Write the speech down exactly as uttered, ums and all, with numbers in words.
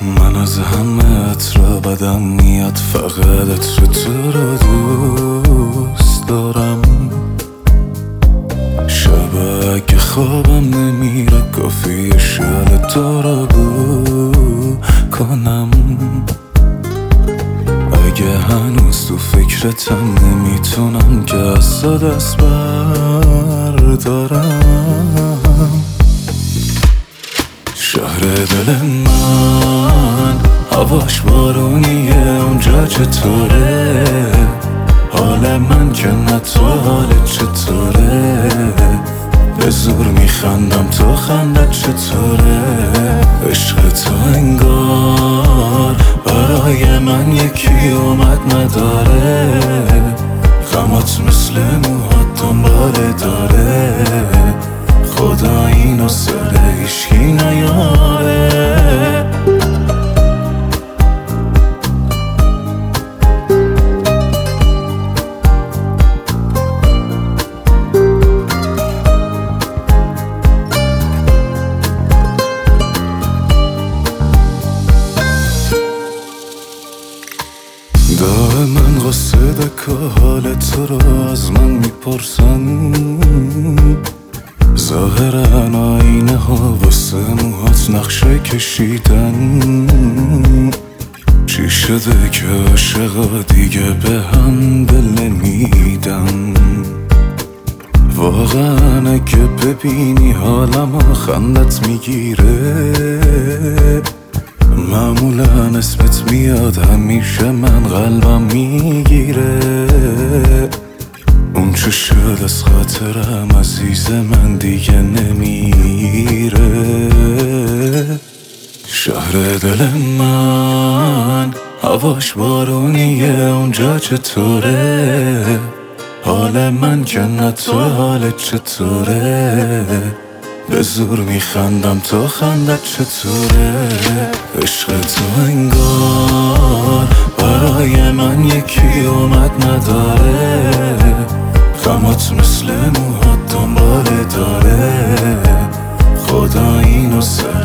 من از همه عطر بدم میاد، فقط عطر تو رو دوست دارم. شب اگه خوابم نمیره کافیه شل تو رو بو کنم. اگه هنوز تو فکرتم نمیتونم که از تو دست بردارم. شهر دل من هواش بارونیه، اونجا چطوره؟ حال من که نه تو حالت چطوره؟ به زور میخندم تو خندت چطوره؟ عشق تو انگار برای من یکی اومد نداره. غمات مثل موهات دنباله داره، خدا اینو سر هیچکی نیاره. دائما قصد که حال تو رو از من میپرسن، ظاهرن آینه ها واسه موهات نقشه کشیدن. چی شده که عاشقا دیگه به هم دل نمیدن؟ واقعا اگه ببینی حالم خندت میگیره. معمولا اسمت میاد همیشه من قلبم میگیره. اون چه شد از خاطرم عزیز من دیگه نمیره. شهر دل من هواش بارونیه، اونجا چطوره؟ حال من که نه تو حالت چطوره؟ به زور میخندم تو خندت چطوره؟ عشق تو انگار برای من یکی اومد نداره. غمات مثل موهات دنباله داره، خدا اینو سر